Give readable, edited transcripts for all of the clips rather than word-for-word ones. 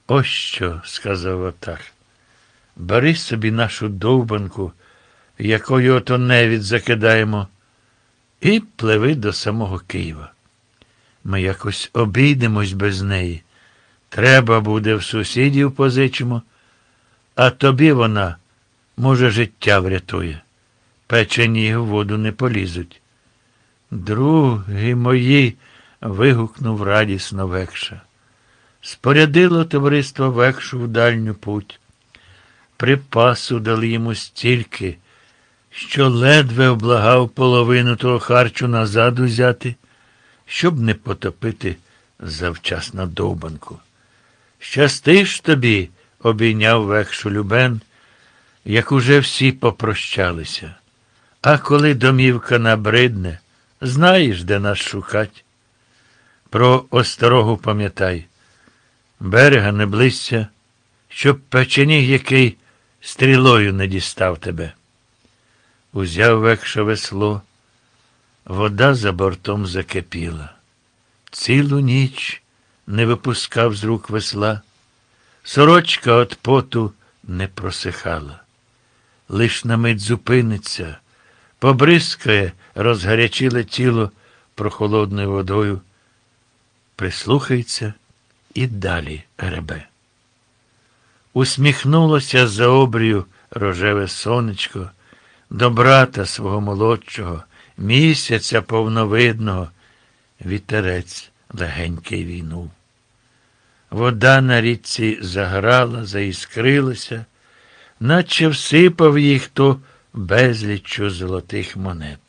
Ось що, сказав Отар. Бери собі нашу довбанку, якою ото невід закидаємо, і пливи до самого Києва. Ми якось обійдемось без неї. Треба буде в сусідів позичимо, а тобі вона, може, життя врятує. Печені в воду не полізуть. Другі мої, вигукнув радісно Векша. Спорядило товариство Векшу в дальню путь. Припасу дали йому стільки, що ледве облагав половину того харчу назад узяти, щоб не потопити завчасно довбанку. Щастиш тобі, обійняв Векшу Любен, як уже всі попрощалися. А коли домівка набридне, знаєш, де нас шукать. Про осторогу пам'ятай. Берега не близься, щоб печеніг який стрілою не дістав тебе. Узяв Векша весло, вода за бортом закипіла. Цілу ніч не випускав з рук весла, сорочка от поту не просихала. Лиш на мить зупиниться, побризкає розгарячіле тіло прохолодною водою, прислухається і далі гребе. Усміхнулося за обрію рожеве сонечко до брата свого молодшого, місяця повновидного, вітерець легенький війнув. Вода на річці заграла, заіскрилася, наче всипав їй хто безліччю золотих монет.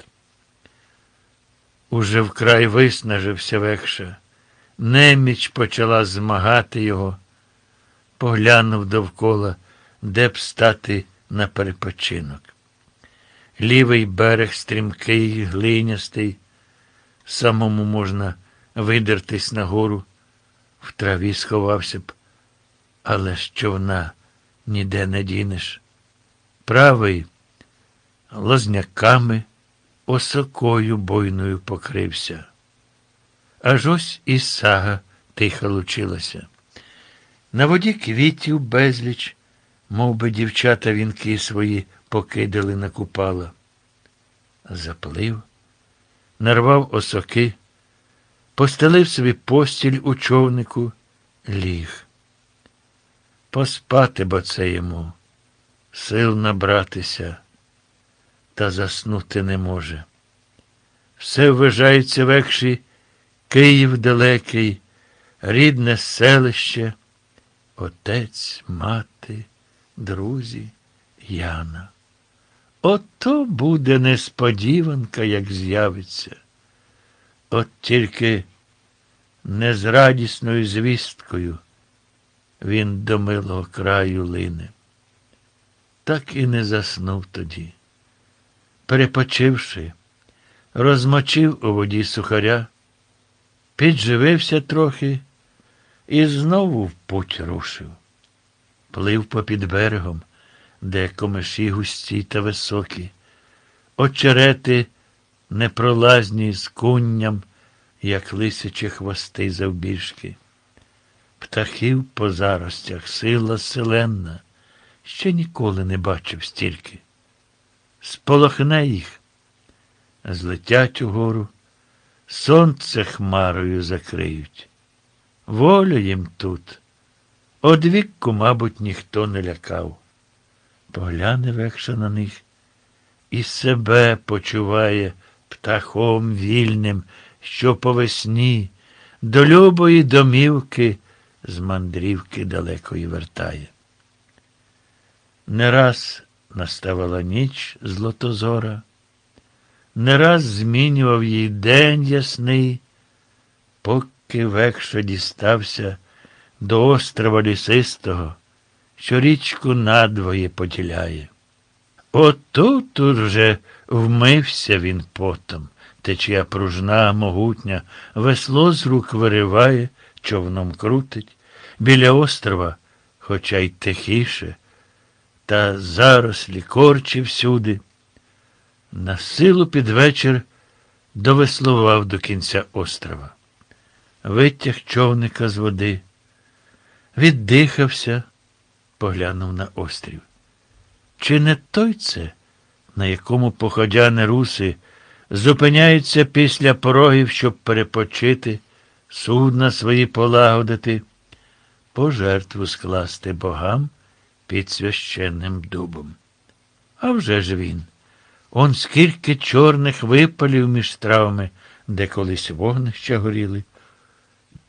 Уже вкрай виснажився Векша. Неміч почала змагати його. Поглянув довкола, де б стати на перепочинок. Лівий берег стрімкий, глинястий, самому можна видертись нагору, в траві сховався б, але з човна ніде не дінеш. Правий лозняками, осокою бойною покрився. Аж ось і сага тихо лучилася. На воді квітів безліч, мов би дівчата вінки свої покидали на купала. Заплив, нарвав осоки, постелив собі постіль у човнику, ліг. Поспати бо це йому, сил набратися, та заснути не може. Все вважається Векші, Київ далекий, рідне селище, отець, мати, друзі, Яна. Ото буде несподіванка, як з'явиться. От тільки не з радісною звісткою він до милого краю лине. Так і не заснув тоді. Перепочивши, розмочив у воді сухаря, підживився трохи і знову в путь рушив. Плив попід берегом, де комиші густі та високі, очерети непролазні з кунням, як лисячі хвости завбільшки. Птахів по заростях сила селенна, ще ніколи не бачив стільки. Сполохне їх, злетять угору, сонце хмарою закриють. Волю їм тут, одвікку, мабуть, ніхто не лякав. Погляне Векша на них і себе почуває птахом вільним, що по весні до любої домівки з мандрівки далекої вертає. Не раз наставала ніч злотозора, не раз змінював їй день ясний, поки Векша дістався до острова лісистого, що річку надвоє поділяє. Отут уже вмився він потом, течія пружна, могутня, весло з рук вириває, човном крутить. Біля острова, хоча й тихіше, та зарослі корчі всюди. На силу під вечір довеслував до кінця острова. Витяг човника з води. віддихався, поглянув на острів. Чи не той це, на якому походяни руси зупиняються після порогів, щоб перепочити, судна свої полагодити, пожертву скласти богам під священним дубом? А вже ж він. Он скільки чорних випалів між травами, де колись вогнища горіли.